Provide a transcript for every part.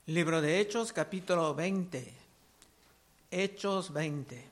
Libro de Hechos, capítulo 20. Hechos 20.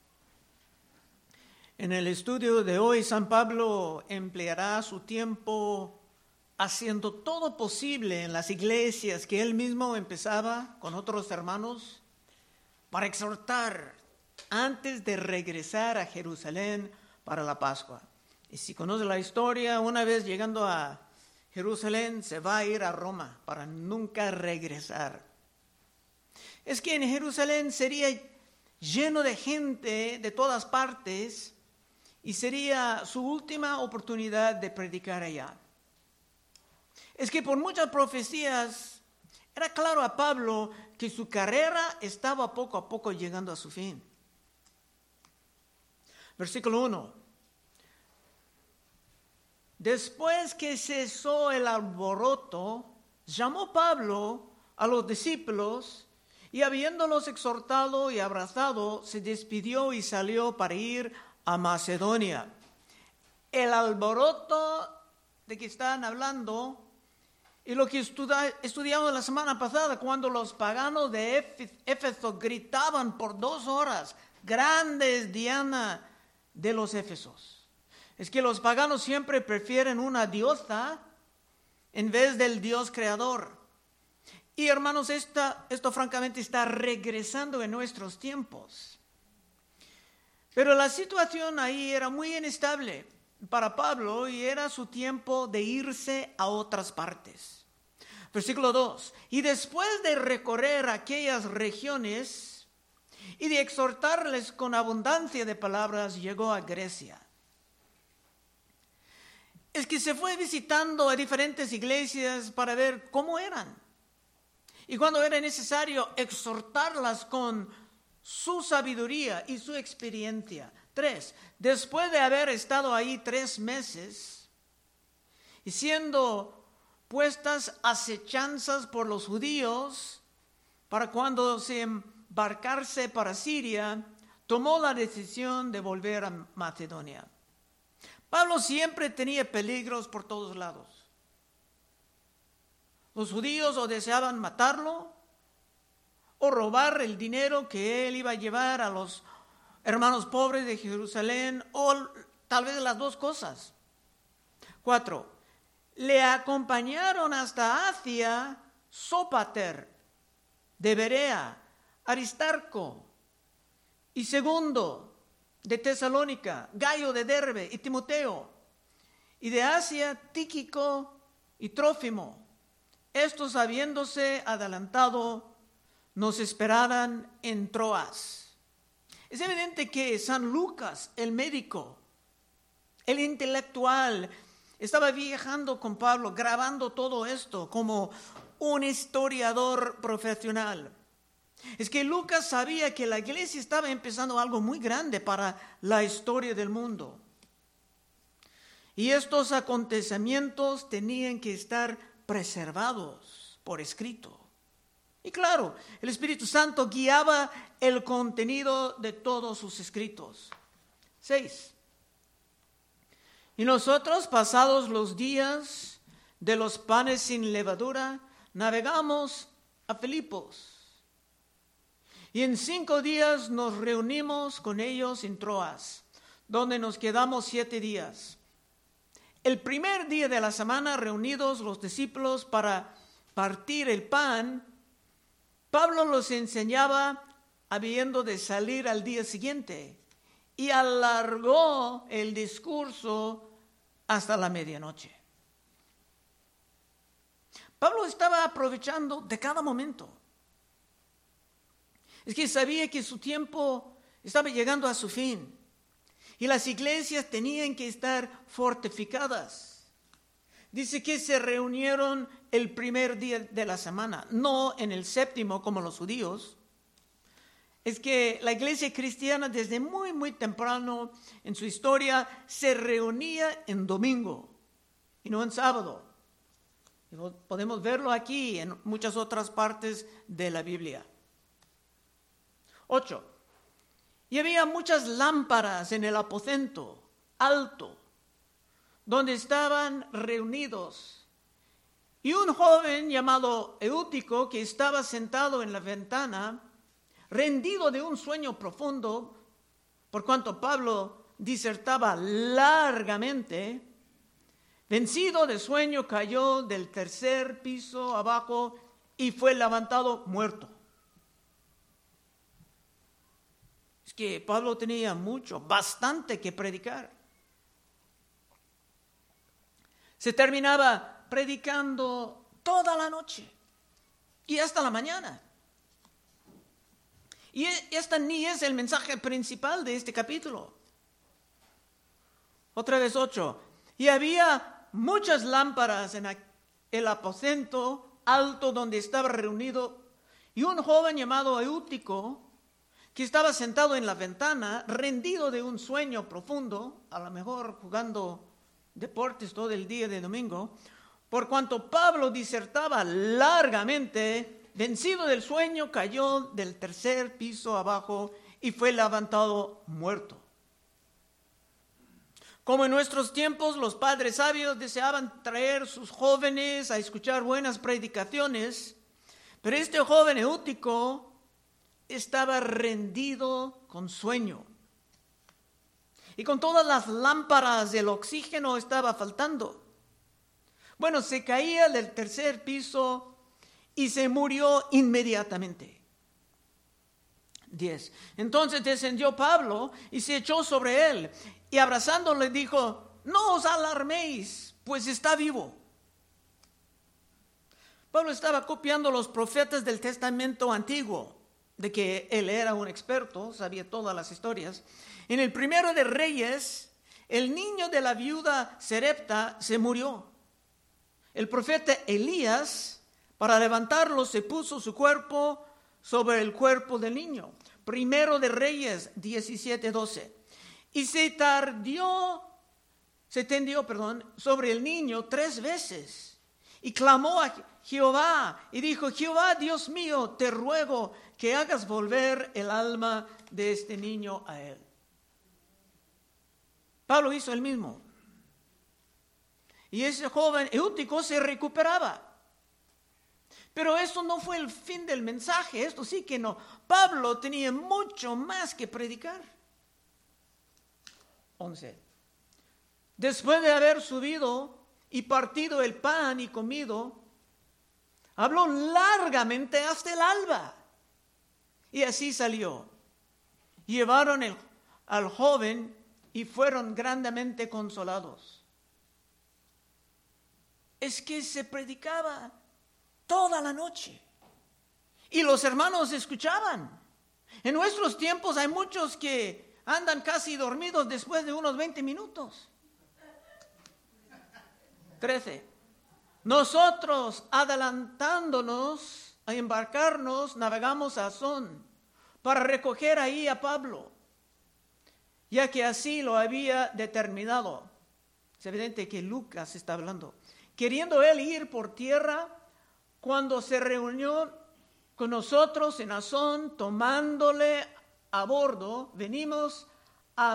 En el estudio de hoy, San Pablo empleará su tiempo haciendo todo posible en las iglesias que él mismo empezaba con otros hermanos para exhortar antes de regresar a Jerusalén para la Pascua. Y si conoce la historia, una vez llegando a Jerusalén, se va a ir a Roma para nunca regresar. Es que en Jerusalén sería lleno de gente de todas partes y sería su última oportunidad de predicar allá. Es que por muchas profecías era claro a Pablo que su carrera estaba poco a poco llegando a su fin. Versículo 1. Después que cesó el alboroto, llamó Pablo a los discípulos y habiéndolos exhortado y abrazado, se despidió y salió para ir a Macedonia. El alboroto de que están hablando y lo que estudiamos la semana pasada, cuando los paganos de Éfeso gritaban por 2 horas, grande es Diana de los Éfesos. Es que los paganos siempre prefieren una diosa en vez del Dios creador. Y hermanos, esto francamente está regresando en nuestros tiempos. Pero la situación ahí era muy inestable para Pablo y era su tiempo de irse a otras partes. Versículo 2. Y después de recorrer aquellas regiones y de exhortarles con abundancia de palabras, llegó a Grecia. Es que se fue visitando a diferentes iglesias para ver cómo eran. Y cuando era necesario exhortarlas con su sabiduría y su experiencia. 3. Después de haber estado ahí 3 meses y siendo puestas acechanzas por los judíos para cuando se embarcarse para Siria, tomó la decisión de volver a Macedonia. Pablo siempre tenía peligros por todos lados. Los judíos o deseaban matarlo o robar el dinero que él iba a llevar a los hermanos pobres de Jerusalén, o tal vez las dos cosas. 4. Le acompañaron hasta Asia Sópater de Berea, Aristarco y Segundo de Tesalónica, Gayo de Derbe y Timoteo, y de Asia Tíquico y Trófimo. Estos, habiéndose adelantado, nos esperaran en Troas. Es evidente que San Lucas, el médico, el intelectual, estaba viajando con Pablo, grabando todo esto como un historiador profesional. Es que Lucas sabía que la iglesia estaba empezando algo muy grande para la historia del mundo. Y estos acontecimientos tenían que estar preservados por escrito. Y claro, el Espíritu Santo guiaba el contenido de todos sus escritos. 6. Y nosotros, pasados los días de los panes sin levadura, navegamos a Filipos. Y en 5 días nos reunimos con ellos en Troas, donde nos quedamos 7 días. El primer día de la semana, reunidos los discípulos para partir el pan, Pablo los enseñaba habiendo de salir al día siguiente y alargó el discurso hasta la medianoche. Pablo estaba aprovechando de cada momento. Es que sabía que su tiempo estaba llegando a su fin y las iglesias tenían que estar fortificadas. Dice que se reunieron el primer día de la semana, no en el 7º como los judíos. Es que la iglesia cristiana desde muy, muy temprano en su historia se reunía en domingo y no en sábado. Y podemos verlo aquí en muchas otras partes de la Biblia. 8. Y había muchas lámparas en el aposento alto, donde estaban reunidos, Y un joven llamado Eutico, que estaba sentado en la ventana, rendido de un sueño profundo, por cuanto Pablo disertaba largamente, vencido de sueño, cayó del tercer piso abajo y fue levantado muerto. Es que Pablo tenía bastante que predicar. Se terminaba predicando toda la noche y hasta la mañana. Y este ni es el mensaje principal de este capítulo. Otra vez 8. Y había muchas lámparas en el aposento alto donde estaba reunido, y un joven llamado Eutico, que estaba sentado en la ventana, rendido de un sueño profundo, a lo mejor jugando deportes todo el día de domingo, por cuanto Pablo disertaba largamente, vencido del sueño, cayó del tercer piso abajo y fue levantado muerto. Como en nuestros tiempos los padres sabios deseaban traer sus jóvenes a escuchar buenas predicaciones, pero este joven Eutico estaba rendido con sueño. Y con todas las lámparas el oxígeno estaba faltando. Bueno, se caía del tercer piso y se murió inmediatamente. 10. Entonces descendió Pablo y se echó sobre él, y abrazándole dijo: no os alarméis, pues está vivo. Pablo estaba copiando los profetas del Testamento Antiguo, de que él era un experto, sabía todas las historias. En el primero de Reyes, el niño de la viuda Serepta se murió. El profeta Elías, para levantarlo, se puso su cuerpo sobre el cuerpo del niño. Primero de Reyes 17:12. Y se tendió sobre el niño 3 veces. Y clamó a Jehová y dijo: Jehová, Dios mío, te ruego que hagas volver el alma de este niño a él. Pablo hizo el mismo. Y ese joven Eutico se recuperaba. Pero eso no fue el fin del mensaje, esto sí que no. Pablo tenía mucho más que predicar. 11. Después de haber subido y partido el pan y comido, habló largamente hasta el alba. Y así salió. Llevaron al joven y fueron grandemente consolados. Es que se predicaba toda la noche y los hermanos escuchaban. En nuestros tiempos hay muchos que andan casi dormidos después de unos 20 minutos. 13. Nosotros, adelantándonos a embarcarnos, navegamos a Asón para recoger ahí a Pablo, ya que así lo había determinado. Es evidente que Lucas está hablando. Queriendo él ir por tierra, cuando se reunió con nosotros en Asón, tomándole a bordo, venimos a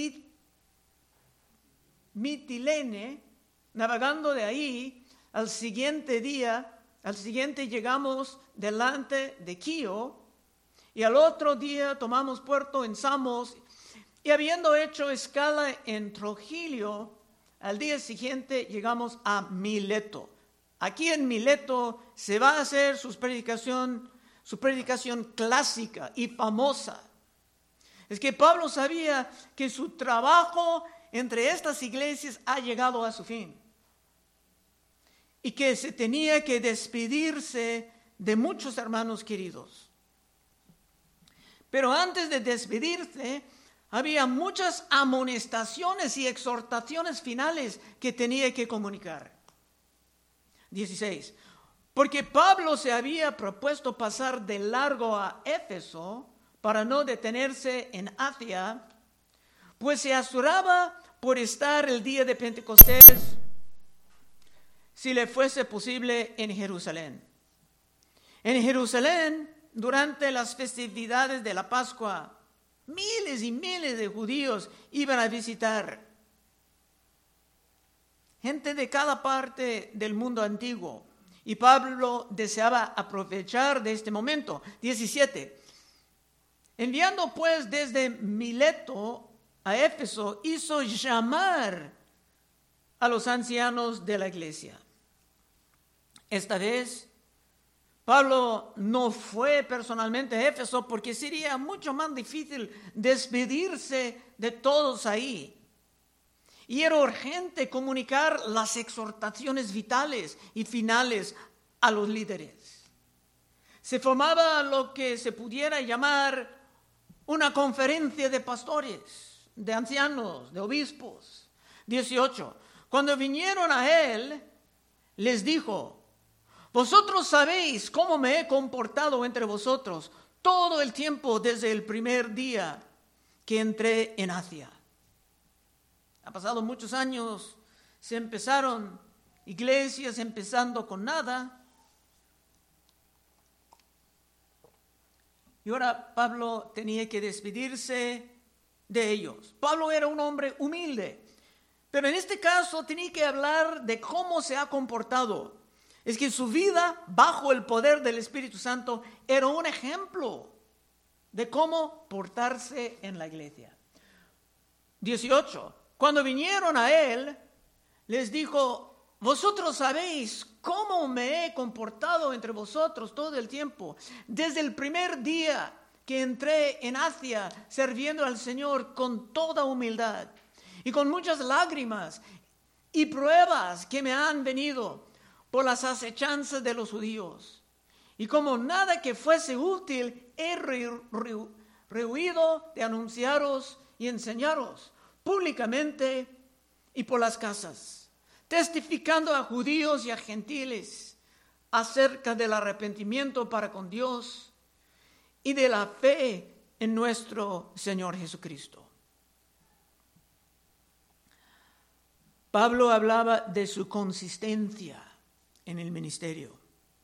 Mitilene, navegando de ahí. Al siguiente llegamos delante de Quío, y al otro día tomamos puerto en Samos, y habiendo hecho escala en Trogilio, al día siguiente llegamos a Mileto. Aquí en Mileto se va a hacer su predicación clásica y famosa. Es que Pablo sabía que su trabajo entre estas iglesias ha llegado a su fin y que se tenía que despedirse de muchos hermanos queridos. Pero antes de despedirse, había muchas amonestaciones y exhortaciones finales que tenía que comunicar. 16. Porque Pablo se había propuesto pasar de largo a Éfeso para no detenerse en Asia, pues se aseguraba por estar el día de Pentecostés, si le fuese posible, en Jerusalén. En Jerusalén, durante las festividades de la Pascua, miles y miles de judíos iban a visitar. Gente de cada parte del mundo antiguo, Y Pablo deseaba aprovechar de este momento. 17. Enviando pues desde Mileto a Éfeso, hizo llamar a los ancianos de la iglesia. Esta vez, Pablo no fue personalmente a Éfeso porque sería mucho más difícil despedirse de todos ahí. Y era urgente comunicar las exhortaciones vitales y finales a los líderes. Se formaba lo que se pudiera llamar una conferencia de pastores, de ancianos, de obispos. 18. Cuando vinieron a él, les dijo: vosotros sabéis cómo me he comportado entre vosotros todo el tiempo desde el primer día que entré en Asia. Ha pasado muchos años, se empezaron iglesias empezando con nada. Y ahora Pablo tenía que despedirse de ellos. Pablo era un hombre humilde, pero en este caso tenía que hablar de cómo se ha comportado. Es que su vida bajo el poder del Espíritu Santo era un ejemplo de cómo portarse en la iglesia. 18. Cuando vinieron a él, les dijo: vosotros sabéis cómo me he comportado entre vosotros todo el tiempo, desde el primer día que entré en Asia, sirviendo al Señor con toda humildad y con muchas lágrimas y pruebas que me han venido por las acechanzas de los judíos. Y como nada que fuese útil, he rehuido de anunciaros y enseñaros públicamente y por las casas, testificando a judíos y a gentiles acerca del arrepentimiento para con Dios y de la fe en nuestro Señor Jesucristo. Pablo hablaba de su consistencia en el ministerio.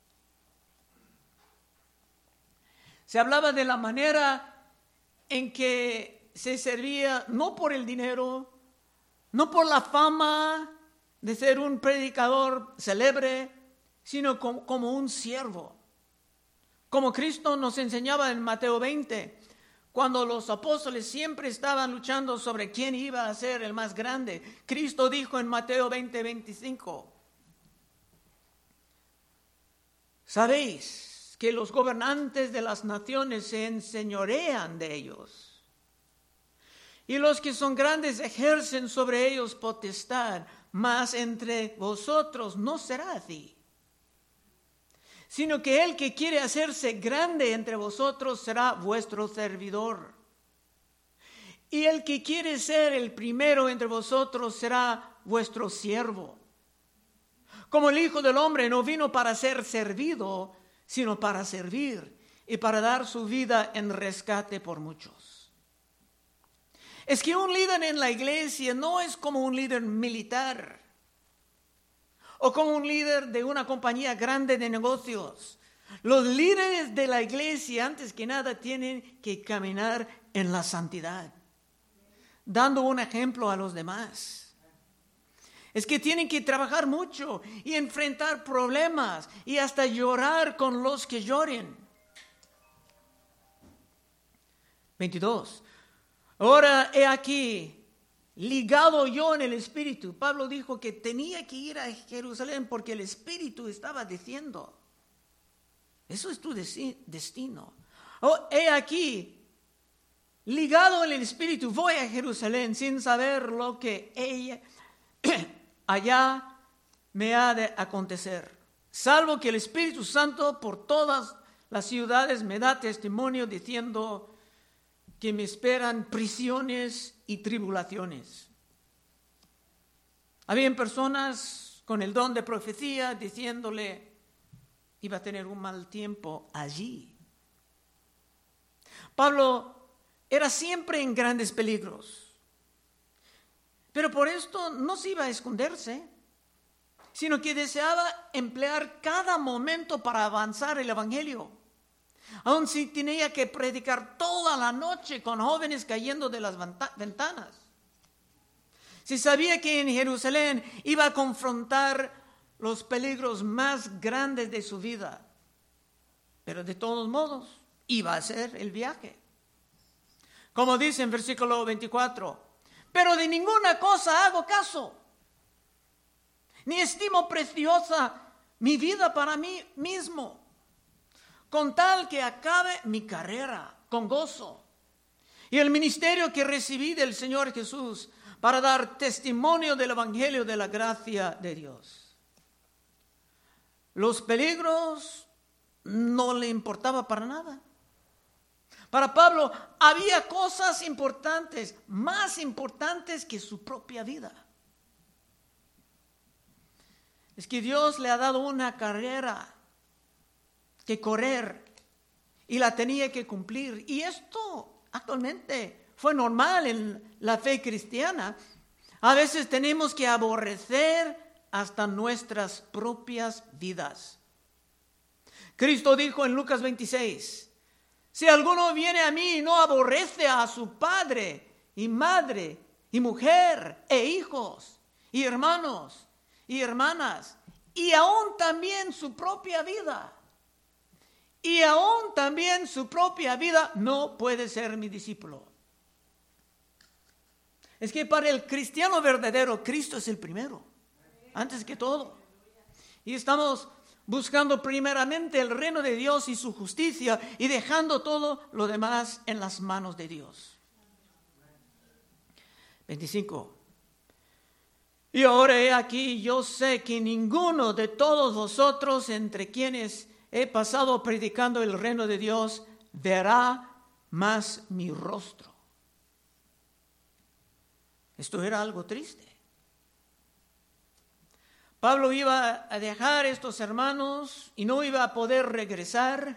Se hablaba de la manera en que se servía no por el dinero, no por la fama de ser un predicador célebre, sino como un siervo. Como Cristo nos enseñaba en Mateo 20, cuando los apóstoles siempre estaban luchando sobre quién iba a ser el más grande. Cristo dijo en Mateo 20:25, sabéis que los gobernantes de las naciones se enseñorean de ellos, y los que son grandes ejercen sobre ellos potestad, mas entre vosotros no será así, sino que el que quiere hacerse grande entre vosotros será vuestro servidor. Y el que quiere ser el primero entre vosotros será vuestro siervo. Como el Hijo del Hombre no vino para ser servido, sino para servir y para dar su vida en rescate por muchos. Es que un líder en la iglesia no es como un líder militar o como un líder de una compañía grande de negocios. Los líderes de la iglesia, antes que nada, tienen que caminar en la santidad, dando un ejemplo a los demás. Es que tienen que trabajar mucho y enfrentar problemas y hasta llorar con los que lloren. 22. Ahora he aquí, ligado yo en el Espíritu. Pablo dijo que tenía que ir a Jerusalén porque el Espíritu estaba diciendo: eso es tu destino. He aquí, ligado en el Espíritu, voy a Jerusalén sin saber lo que allá me ha de acontecer, salvo que el Espíritu Santo por todas las ciudades me da testimonio diciendo que me esperan prisiones y tribulaciones. Habían personas con el don de profecía diciéndole iba a tener un mal tiempo allí. Pablo era siempre en grandes peligros, pero por esto no se iba a esconderse, sino que deseaba emplear cada momento para avanzar el evangelio. Aun si tenía que predicar toda la noche con jóvenes cayendo de las ventanas. Si sabía que en Jerusalén iba a confrontar los peligros más grandes de su vida. Pero de todos modos, iba a hacer el viaje. Como dice en versículo 24, pero de ninguna cosa hago caso, ni estimo preciosa mi vida para mí mismo, con tal que acabe mi carrera con gozo y el ministerio que recibí del Señor Jesús para dar testimonio del evangelio de la gracia de Dios. Los peligros no le importaba para nada. Para Pablo había cosas importantes, más importantes que su propia vida. Es que Dios le ha dado una carrera que correr y la tenía que cumplir. Y esto actualmente fue normal en la fe cristiana. A veces tenemos que aborrecer hasta nuestras propias vidas. Cristo dijo en Lucas 26, si alguno viene a mí y no aborrece a su padre y madre y mujer e hijos y hermanos y hermanas y aún también su propia vida, no puede ser mi discípulo. Es que para el cristiano verdadero, Cristo es el primero, antes que todo. Y estamos buscando primeramente el reino de Dios y su justicia y dejando todo lo demás en las manos de Dios. 25. Y ahora he aquí, yo sé que ninguno de todos vosotros entre quienes he pasado predicando el reino de Dios verá más mi rostro. Esto era algo triste. Pablo iba a dejar a estos hermanos y no iba a poder regresar.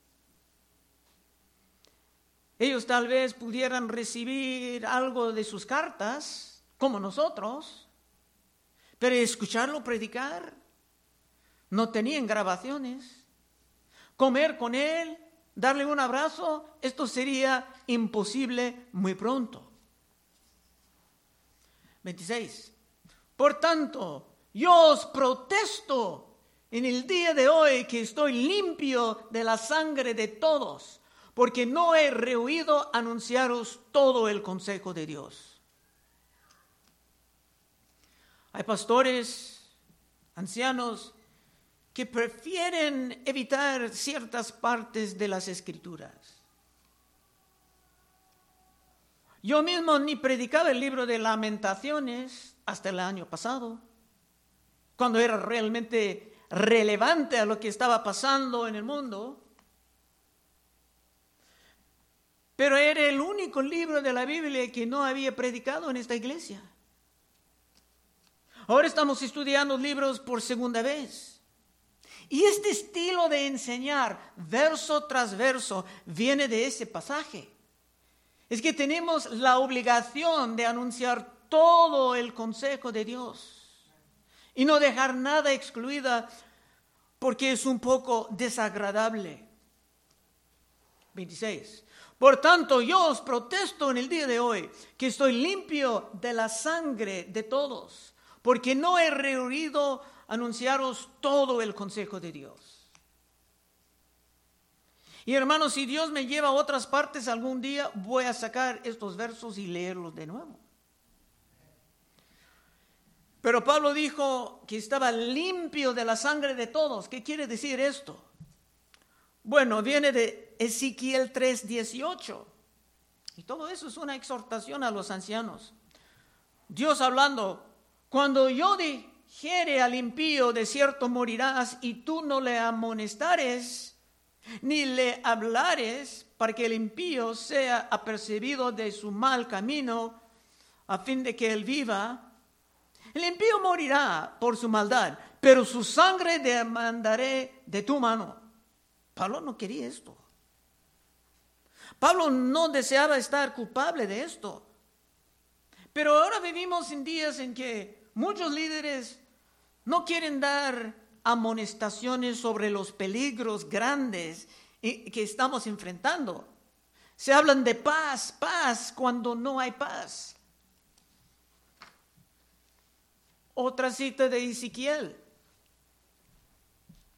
Ellos tal vez pudieran recibir algo de sus cartas, como nosotros, pero escucharlo predicar, no tenían grabaciones. Comer con él, darle un abrazo, esto sería imposible muy pronto. 26. Por tanto, yo os protesto en el día de hoy que estoy limpio de la sangre de todos, porque no he rehuido anunciaros todo el consejo de Dios. Hay pastores, ancianos, que prefieren evitar ciertas partes de las Escrituras. Yo mismo ni predicaba el libro de Lamentaciones hasta el año pasado, cuando era realmente relevante a lo que estaba pasando en el mundo. Pero era el único libro de la Biblia que no había predicado en esta iglesia. Ahora estamos estudiando libros por segunda vez. Y este estilo de enseñar verso tras verso viene de ese pasaje. Es que tenemos la obligación de anunciar todo el consejo de Dios y no dejar nada excluida porque es un poco desagradable. 26. Por tanto, yo os protesto en el día de hoy que estoy limpio de la sangre de todos, porque no he rehuido anunciaros todo el consejo de Dios. Y hermanos, si Dios me lleva a otras partes algún día, voy a sacar estos versos y leerlos de nuevo. Pero Pablo dijo que estaba limpio de la sangre de todos. ¿Qué quiere decir esto? Bueno, viene de Ezequiel 3:18. Y todo eso es una exhortación a los ancianos. Dios hablando, cuando yo dijere al impío, de cierto morirás, y tú no le amonestares, ni le hablares, para que el impío sea apercibido de su mal camino, a fin de que él viva, el impío morirá por su maldad, pero su sangre demandaré de tu mano. Pablo no quería esto. Pablo no deseaba estar culpable de esto. Pero ahora vivimos en días en que muchos líderes no quieren dar amonestaciones sobre los peligros grandes que estamos enfrentando. Se hablan de paz, paz, cuando no hay paz. Otra cita de Ezequiel.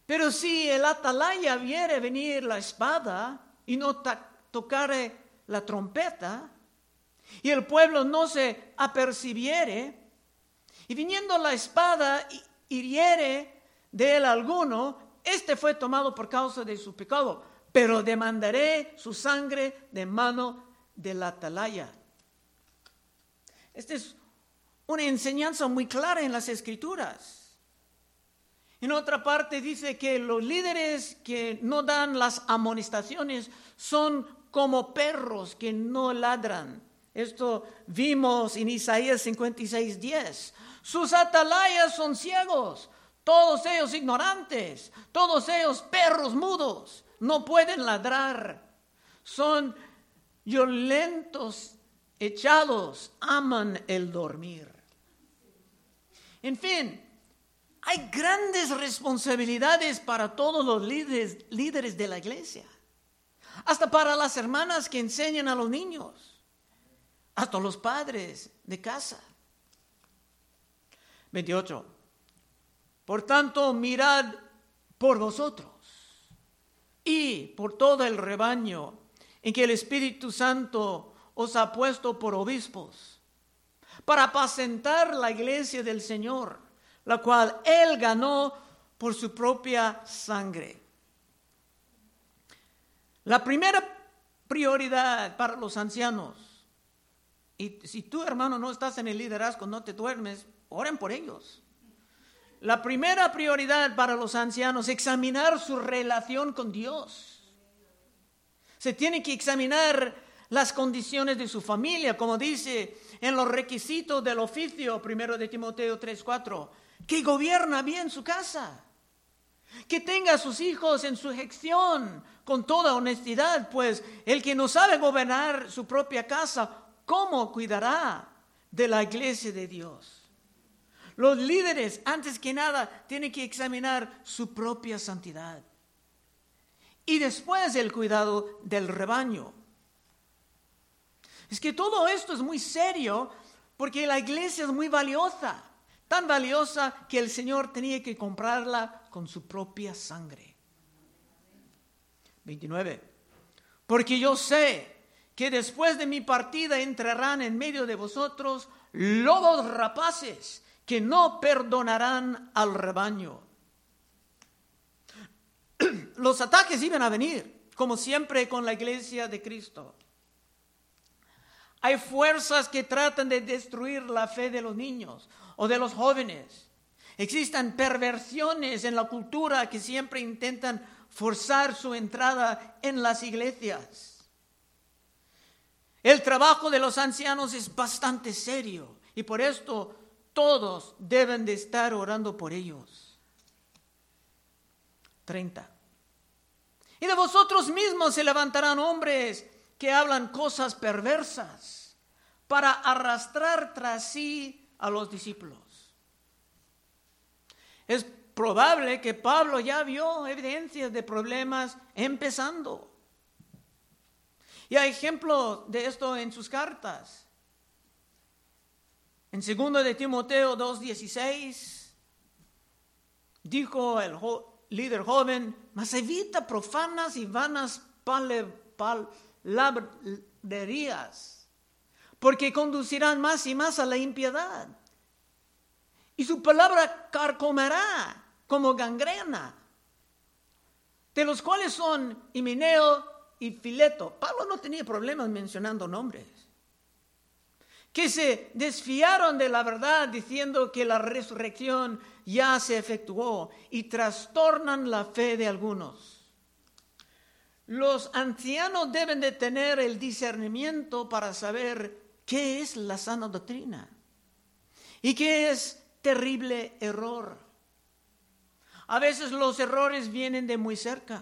Pero si el atalaya viere venir la espada y no tocare la trompeta, y el pueblo no se apercibiere, y viniendo la espada hiriere de él alguno, este fue tomado por causa de su pecado, pero demandaré su sangre de mano del atalaya. Esta es una enseñanza muy clara en las Escrituras. En otra parte dice que los líderes que no dan las amonestaciones son como perros que no ladran. Esto vimos en Isaías 56:10. Sus atalayas son ciegos, todos ellos ignorantes, todos ellos perros mudos, no pueden ladrar. Son violentos, echados, aman el dormir. En fin, hay grandes responsabilidades para todos los líderes de la iglesia. Hasta para las hermanas que enseñan a los niños. Hasta los padres de casa. 28. Por tanto, mirad por vosotros y por todo el rebaño en que el Espíritu Santo os ha puesto por obispos, para apacentar la iglesia del Señor, la cual Él ganó por su propia sangre. La primera prioridad para los ancianos, y si tú, hermano, no estás en el liderazgo, no te duermes, oren por ellos. La primera prioridad para los ancianos es examinar su relación con Dios. Se tiene que examinar las condiciones de su familia, como dice en los requisitos del oficio, 1 de Timoteo 3:4, que gobierna bien su casa, que tenga a sus hijos en sujeción con toda honestidad, pues el que no sabe gobernar su propia casa, ¿cómo cuidará de la iglesia de Dios? Los líderes, antes que nada, tienen que examinar su propia santidad. Y después el cuidado del rebaño. Es que todo esto es muy serio porque la iglesia es muy valiosa. Tan valiosa que el Señor tenía que comprarla con su propia sangre. 29. Porque yo sé que después de mi partida entrarán en medio de vosotros lobos rapaces que no perdonarán al rebaño. Los ataques iban a venir, como siempre con la iglesia de Cristo. Hay fuerzas que tratan de destruir la fe de los niños o de los jóvenes. Existen perversiones en la cultura que siempre intentan forzar su entrada en las iglesias. El trabajo de los ancianos es bastante serio y por esto todos deben de estar orando por ellos. 30. Y de vosotros mismos se levantarán hombres que hablan cosas perversas para arrastrar tras sí a los discípulos. Es probable que Pablo ya vio evidencias de problemas empezando. Y hay ejemplos de esto en sus cartas. En 2 de Timoteo 2:16, dijo el líder joven, mas evita profanas y vanas palabrerías, porque conducirán más y más a la impiedad. Y su palabra carcomerá como gangrena, de los cuales son Himeneo y Fileto. Pablo no tenía problemas mencionando nombres. Que se desfiaron de la verdad diciendo que la resurrección ya se efectuó y trastornan la fe de algunos. Los ancianos deben de tener el discernimiento para saber qué es la sana doctrina y qué es terrible error. A veces los errores vienen de muy cerca.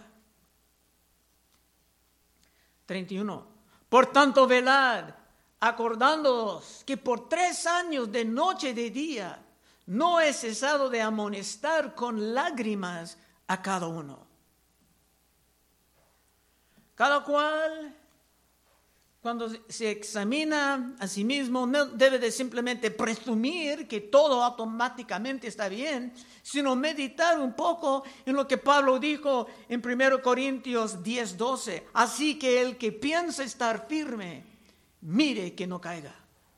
31. Por tanto, velad, acordándoos que por 3 años de noche y de día no he cesado de amonestar con lágrimas a cada uno. Cada cual cuando se examina a sí mismo, no debe de simplemente presumir que todo automáticamente está bien, sino meditar un poco en lo que Pablo dijo en 1 Corintios 10:12. Así que el que piensa estar firme, mire que no caiga.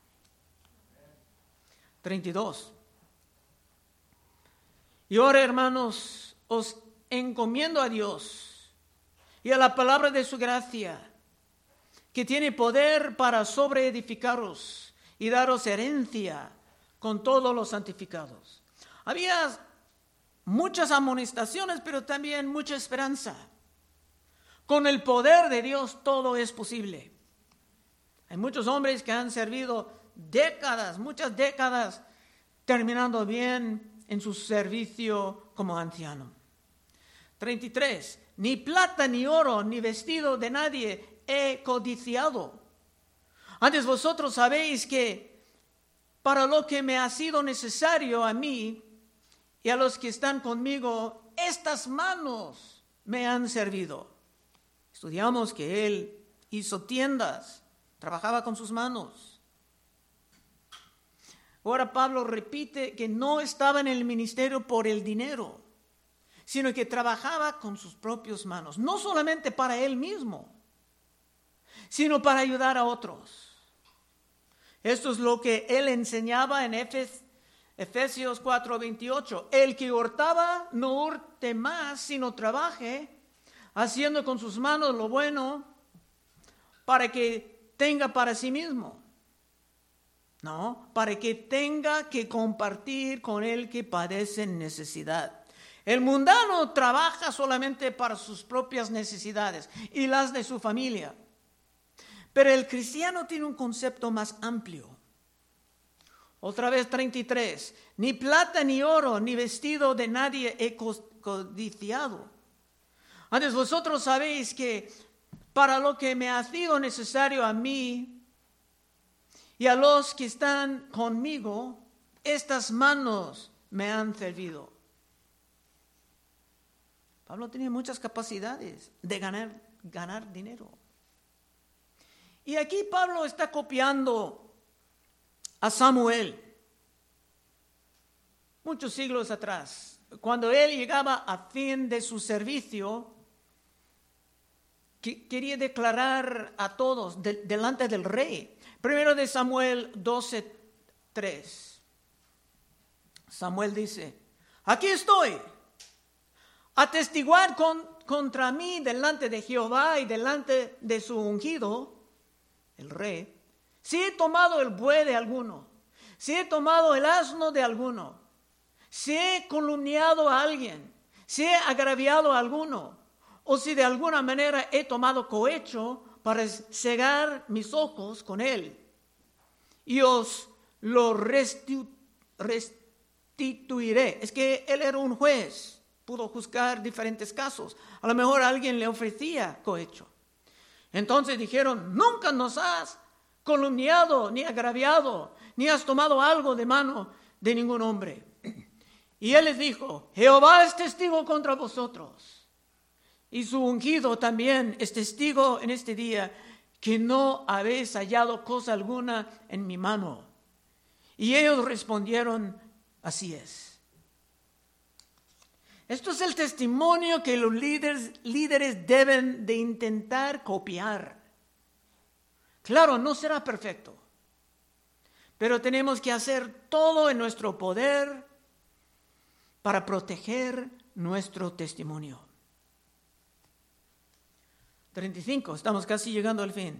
32. Y ahora, hermanos, os encomiendo a Dios y a la palabra de su gracia, que tiene poder para sobreedificaros y daros herencia con todos los santificados. Había muchas amonestaciones, pero también mucha esperanza. Con el poder de Dios todo es posible. Hay muchos hombres que han servido décadas, muchas décadas, terminando bien en su servicio como anciano. 33. Ni plata, ni oro, ni vestido de nadie he codiciado. Antes vosotros sabéis que para lo que me ha sido necesario a mí y a los que están conmigo, estas manos me han servido. Estudiamos que él hizo tiendas, trabajaba con sus manos. Ahora Pablo repite que no estaba en el ministerio por el dinero, sino que trabajaba con sus propias manos, no solamente para él mismo, sino para ayudar a otros. Esto es lo que él enseñaba en Efesios 4:28. El que hurtaba, no hurte más, sino trabaje, haciendo con sus manos lo bueno, para que tenga para sí mismo. No, para que tenga que compartir con el que padece necesidad. El mundano trabaja solamente para sus propias necesidades y las de su familia. Pero el cristiano tiene un concepto más amplio. Otra vez 33. Ni plata, ni oro, ni vestido de nadie he codiciado. Antes vosotros sabéis que para lo que me ha sido necesario a mí y a los que están conmigo, estas manos me han servido. Pablo tenía muchas capacidades de ganar dinero. Y aquí Pablo está copiando a Samuel muchos siglos atrás. Cuando él llegaba a fin de su servicio, quería declarar a todos delante del rey. Primero de Samuel 12:3. Samuel dice: aquí estoy, atestiguar contra mí delante de Jehová y delante de su ungido, el rey, si he tomado el buey de alguno, si he tomado el asno de alguno, si he calumniado a alguien, si he agraviado a alguno, o si de alguna manera he tomado cohecho para cegar mis ojos con él, y os lo restituiré. Es que él era un juez, pudo juzgar diferentes casos. A lo mejor alguien le ofrecía cohecho. Entonces dijeron: nunca nos has calumniado, ni agraviado, ni has tomado algo de mano de ningún hombre. Y él les dijo: Jehová es testigo contra vosotros, y su ungido también es testigo en este día, que no habéis hallado cosa alguna en mi mano. Y ellos respondieron: así es. Esto es el testimonio que los líderes deben de intentar copiar. Claro, no será perfecto, pero tenemos que hacer todo en nuestro poder para proteger nuestro testimonio. 35, estamos casi llegando al fin.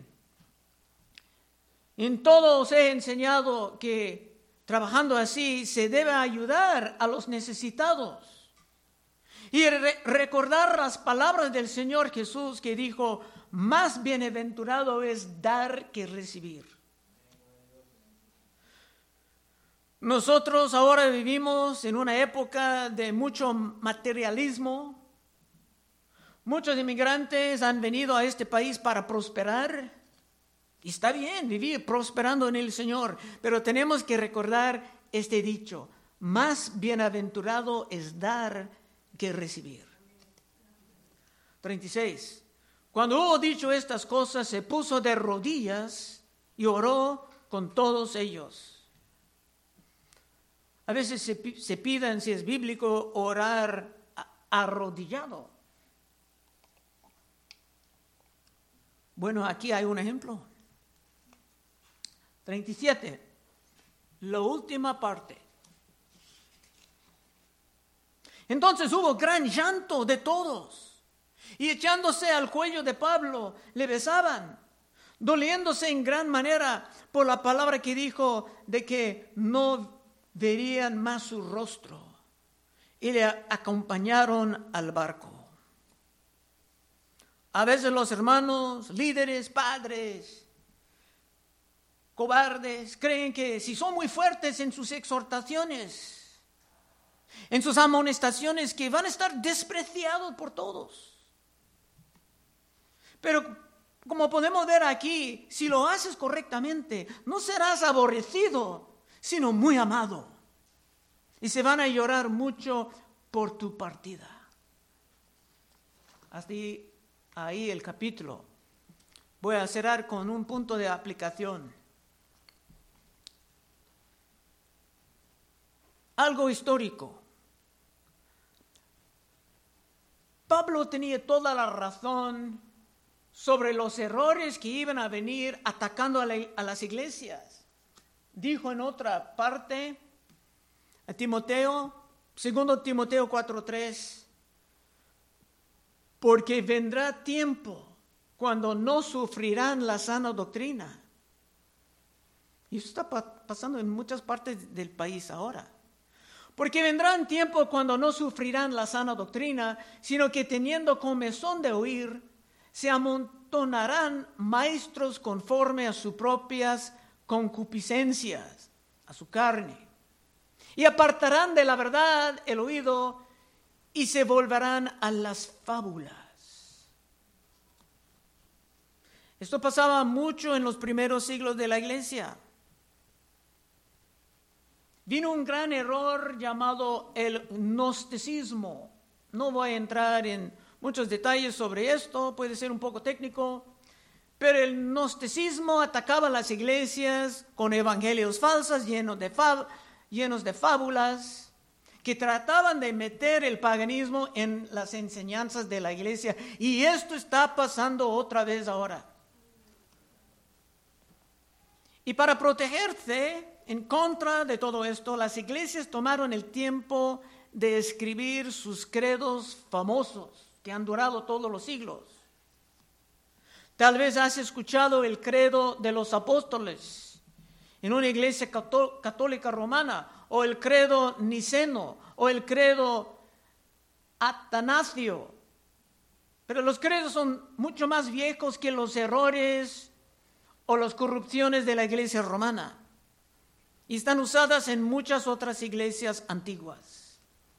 En todo os he enseñado que trabajando así se debe ayudar a los necesitados. Y recordar las palabras del Señor Jesús, que dijo: más bienaventurado es dar que recibir. Nosotros ahora vivimos en una época de mucho materialismo. Muchos inmigrantes han venido a este país para prosperar. Y está bien vivir prosperando en el Señor, pero tenemos que recordar este dicho: más bienaventurado es dar que recibir. 36. Cuando hubo dicho estas cosas, se puso de rodillas y oró con todos ellos. A veces se piden, si es bíblico, orar arrodillado. Bueno, aquí hay un ejemplo. 37, la última parte. Entonces hubo gran llanto de todos, y echándose al cuello de Pablo, le besaban, doliéndose en gran manera por la palabra que dijo de que no verían más su rostro, y le acompañaron al barco. A veces los hermanos, líderes, padres, cobardes, creen que si son muy fuertes en sus exhortaciones, en sus amonestaciones, que van a estar despreciados por todos. Pero como podemos ver aquí, si lo haces correctamente, no serás aborrecido, sino muy amado. Y se van a llorar mucho por tu partida. Hasta ahí el capítulo. Voy a cerrar con un punto de aplicación. Algo histórico. Pablo tenía toda la razón sobre los errores que iban a venir atacando a las iglesias. Dijo en otra parte a Timoteo, 2 Timoteo 4:3, porque vendrá tiempo cuando no sufrirán la sana doctrina. Y eso está pasando en muchas partes del país ahora. Porque vendrán tiempos cuando no sufrirán la sana doctrina, sino que teniendo comezón de oír, se amontonarán maestros conforme a sus propias concupiscencias, a su carne. Y apartarán de la verdad el oído y se volverán a las fábulas. Esto pasaba mucho en los primeros siglos de la iglesia. Vino un gran error llamado el gnosticismo. No voy a entrar en muchos detalles sobre esto, puede ser un poco técnico, pero el gnosticismo atacaba las iglesias con evangelios falsos llenos de fábulas que trataban de meter el paganismo en las enseñanzas de la iglesia. Y esto está pasando otra vez ahora. Y para protegerse en contra de todo esto, las iglesias tomaron el tiempo de escribir sus credos famosos que han durado todos los siglos. Tal vez has escuchado el credo de los apóstoles en una iglesia católica romana, o el credo niceno, o el credo atanasio. Pero los credos son mucho más viejos que los errores o las corrupciones de la iglesia romana. Y están usadas en muchas otras iglesias antiguas.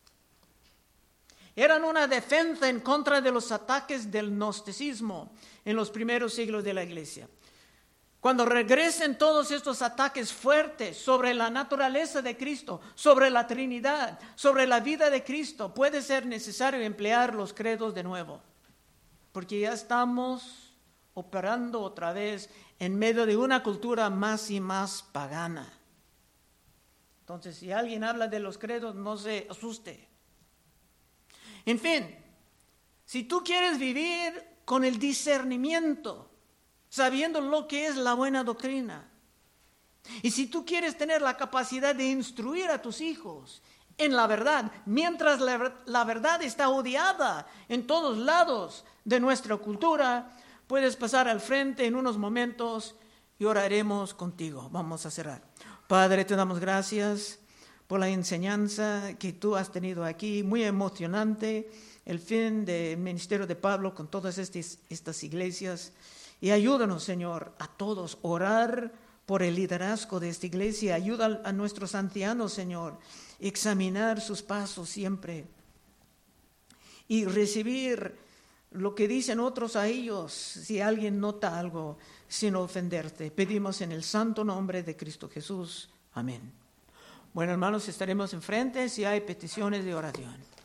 Eran una defensa en contra de los ataques del gnosticismo en los primeros siglos de la iglesia. Cuando regresen todos estos ataques fuertes sobre la naturaleza de Cristo, sobre la Trinidad, sobre la vida de Cristo, puede ser necesario emplear los credos de nuevo. Porque ya estamos operando otra vez en medio de una cultura más y más pagana. Entonces, si alguien habla de los credos, no se asuste. En fin, si tú quieres vivir con el discernimiento, sabiendo lo que es la buena doctrina, y si tú quieres tener la capacidad de instruir a tus hijos en la verdad, mientras la verdad está odiada en todos lados de nuestra cultura, puedes pasar al frente en unos momentos y oraremos contigo. Vamos a cerrar. Padre, te damos gracias por la enseñanza que tú has tenido aquí, muy emocionante, el fin del ministerio de Pablo con todas estas iglesias. Y ayúdanos, Señor, a todos orar por el liderazgo de esta iglesia. Ayuda a nuestros ancianos, Señor, examinar sus pasos siempre y recibir lo que dicen otros a ellos, si alguien nota algo, sin ofenderte. Pedimos en el santo nombre de Cristo Jesús. Amén. Bueno, hermanos, estaremos enfrente si hay peticiones de oración.